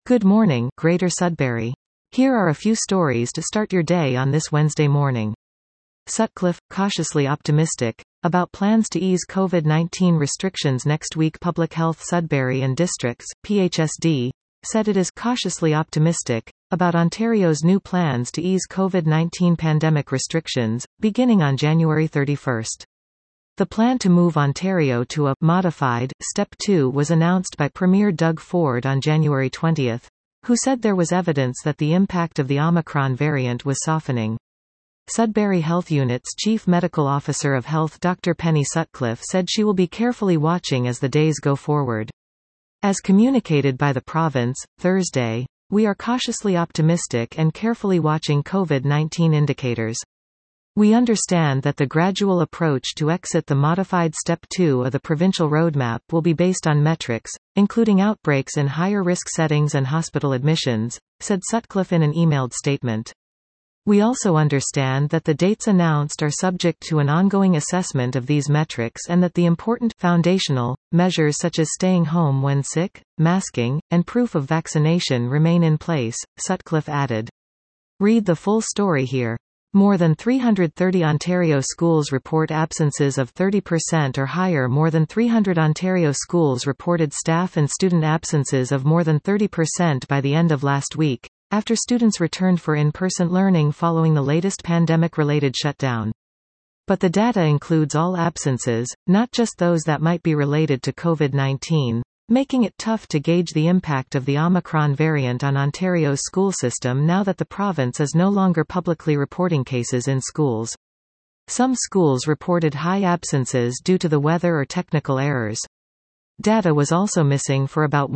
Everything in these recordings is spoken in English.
Good morning, Greater Sudbury. Here are a few stories to start your day on this Wednesday morning. Sutcliffe, cautiously optimistic about plans to ease COVID-19 restrictions next week. Public Health Sudbury and Districts, PHSD, said it is cautiously optimistic about Ontario's new plans to ease COVID-19 pandemic restrictions, beginning on January 31. The plan to move Ontario to a modified Step 2 was announced by Premier Doug Ford on January 20, who said there was evidence that the impact of the Omicron variant was softening. Sudbury Health Unit's Chief Medical Officer of Health Dr. Penny Sutcliffe said she will be carefully watching as the days go forward. As communicated by the province, Thursday, we are cautiously optimistic and carefully watching COVID-19 indicators. We understand that the gradual approach to exit the modified Step 2 of the provincial roadmap will be based on metrics, including outbreaks in higher risk settings and hospital admissions, said Sutcliffe in an emailed statement. We also understand that the dates announced are subject to an ongoing assessment of these metrics and that the important foundational measures such as staying home when sick, masking, and proof of vaccination remain in place, Sutcliffe added. Read the full story here. More than 330 Ontario schools report absences of 30% or higher. More than 300 Ontario schools reported staff and student absences of more than 30% by the end of last week, after students returned for in-person learning following the latest pandemic-related shutdown. But the data includes all absences, not just those that might be related to COVID-19, making it tough to gauge the impact of the Omicron variant on Ontario's school system now that the province is no longer publicly reporting cases in schools. Some schools reported high absences due to the weather or technical errors. Data was also missing for about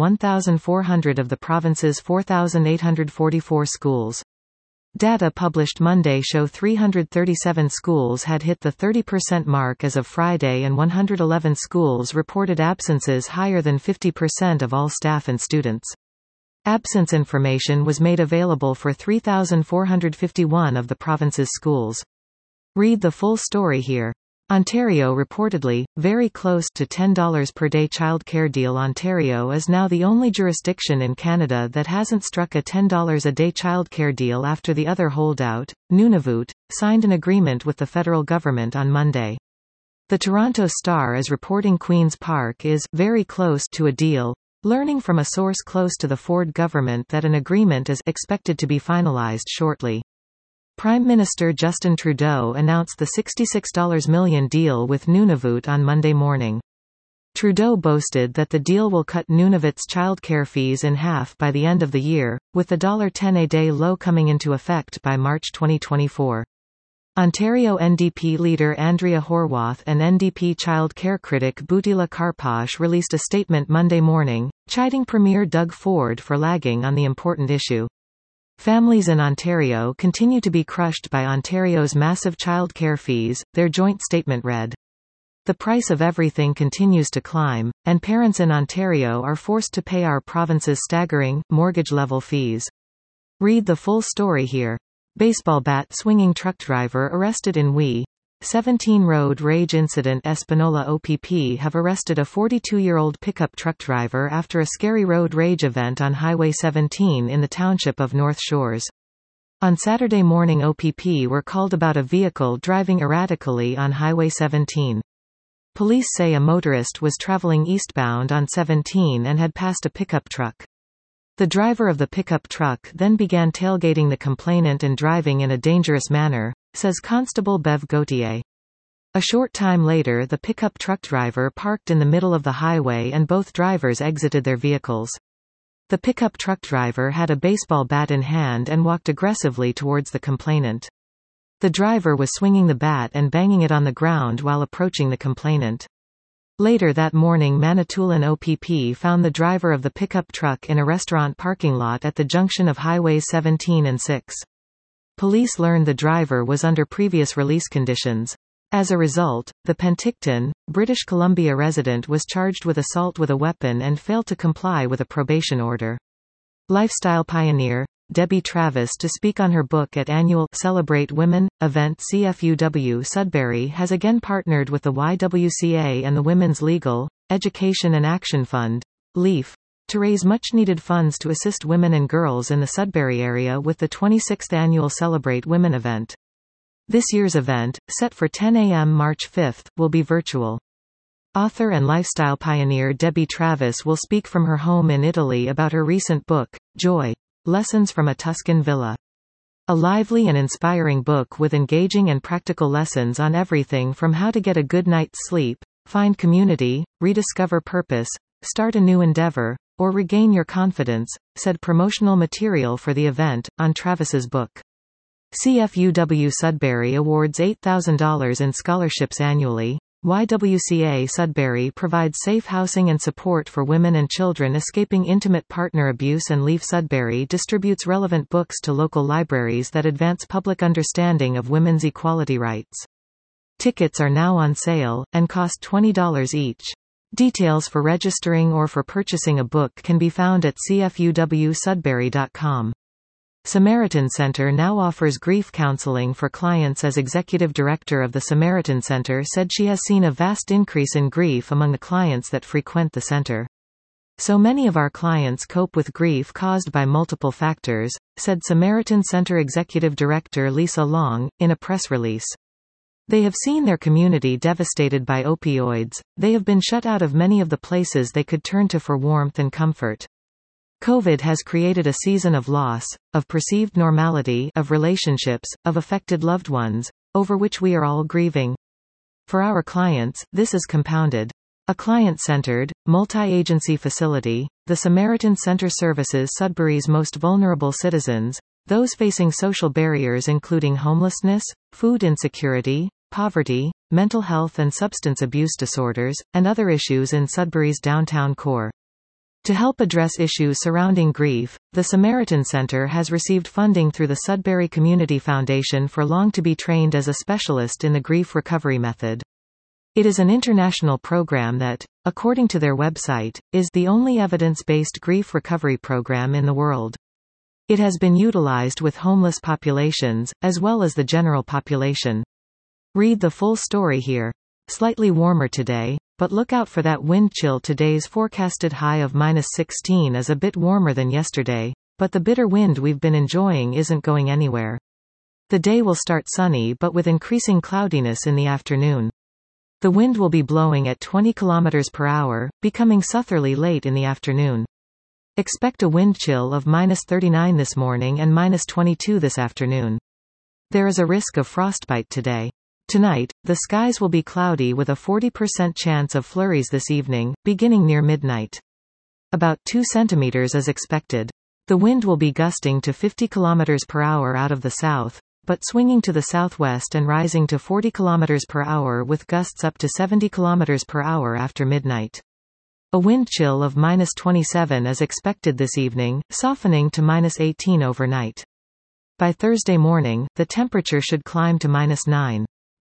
1,400 of the province's 4,844 schools. Data published Monday show 337 schools had hit the 30% mark as of Friday, and 111 schools reported absences higher than 50% of all staff and students. Absence information was made available for 3,451 of the province's schools. Read the full story here. Ontario reportedly, very close to $10 per day childcare deal. Ontario is now the only jurisdiction in Canada that hasn't struck a $10 a day childcare deal after the other holdout, Nunavut, signed an agreement with the federal government on Monday. The Toronto Star is reporting Queen's Park is very close to a deal, learning from a source close to the Ford government that an agreement is expected to be finalized shortly. Prime Minister Justin Trudeau announced the $66 million deal with Nunavut on Monday morning. Trudeau boasted that the deal will cut Nunavut's childcare fees in half by the end of the year, with the $10 a day low coming into effect by March 2024. Ontario NDP leader Andrea Horwath and NDP child care critic Butila Karpash released a statement Monday morning, chiding Premier Doug Ford for lagging on the important issue. Families in Ontario continue to be crushed by Ontario's massive child care fees, their joint statement read. The price of everything continues to climb, and parents in Ontario are forced to pay our province's staggering, mortgage-level fees. Read the full story here. Baseball bat-swinging truck driver arrested in WE. 17 road rage incident. Espanola OPP have arrested a 42-year-old pickup truck driver after a scary road rage event on Highway 17 in the township of North Shores. On Saturday morning, OPP were called about a vehicle driving erratically on Highway 17. Police say a motorist was traveling eastbound on 17 and had passed a pickup truck. The driver of the pickup truck then began tailgating the complainant and driving in a dangerous manner, says Constable Bev Gauthier. A short time later, the pickup truck driver parked in the middle of the highway and both drivers exited their vehicles. The pickup truck driver had a baseball bat in hand and walked aggressively towards the complainant. The driver was swinging the bat and banging it on the ground while approaching the complainant. Later that morning, Manitoulin OPP found the driver of the pickup truck in a restaurant parking lot at the junction of Highways 17 and 6. Police learned the driver was under previous release conditions. As a result, the Penticton, British Columbia resident was charged with assault with a weapon and failed to comply with a probation order. Lifestyle pioneer Debbie Travis to speak on her book at annual Celebrate Women event. CFUW Sudbury has again partnered with the YWCA and the Women's Legal, Education and Action Fund, LEAF, to raise much-needed funds to assist women and girls in the Sudbury area with the 26th annual Celebrate Women event. This year's event, set for 10 a.m. March 5, will be virtual. Author and lifestyle pioneer Debbie Travis will speak from her home in Italy about her recent book, Joy: Lessons from a Tuscan Villa. A lively and inspiring book with engaging and practical lessons on everything from how to get a good night's sleep, find community, rediscover purpose, start a new endeavor, or regain your confidence, said promotional material for the event, on Travis's book. CFUW Sudbury awards $8,000 in scholarships annually. YWCA Sudbury provides safe housing and support for women and children escaping intimate partner abuse, and Leaf Sudbury distributes relevant books to local libraries that advance public understanding of women's equality rights. Tickets are now on sale, and cost $20 each. Details for registering or for purchasing a book can be found at cfuwsudbury.com. Samaritan Center now offers grief counseling for clients. As executive director of the Samaritan Center said she has seen a vast increase in grief among the clients that frequent the center. So many of our clients cope with grief caused by multiple factors, said Samaritan Center executive director Lisa Long, in a press release. They have seen their community devastated by opioids, they have been shut out of many of the places they could turn to for warmth and comfort. COVID has created a season of loss, of perceived normality, of relationships, of affected loved ones, over which we are all grieving. For our clients, this is compounded. A client-centered, multi-agency facility, the Samaritan Center services Sudbury's most vulnerable citizens, those facing social barriers including homelessness, food insecurity, poverty, mental health and substance abuse disorders, and other issues in Sudbury's downtown core. To help address issues surrounding grief, the Samaritan Center has received funding through the Sudbury Community Foundation for long to be trained as a specialist in the grief recovery method. It is an international program that, according to their website, is the only evidence-based grief recovery program in the world. It has been utilized with homeless populations, as well as the general population. Read the full story here. Slightly warmer today, but look out for that wind chill. Today's forecasted high of -16 is a bit warmer than yesterday, but the bitter wind we've been enjoying isn't going anywhere. The day will start sunny but with increasing cloudiness in the afternoon. The wind will be blowing at 20 km per hour, becoming southerly late in the afternoon. Expect a wind chill of -39 this morning and -22 this afternoon. There is a risk of frostbite today. Tonight, the skies will be cloudy with a 40% chance of flurries this evening, beginning near midnight. About 2 centimeters is expected. The wind will be gusting to 50 km per hour out of the south, but swinging to the southwest and rising to 40 km per hour with gusts up to 70 km per hour after midnight. A wind chill of -27 is expected this evening, softening to -18 overnight. By Thursday morning, the temperature should climb to -9.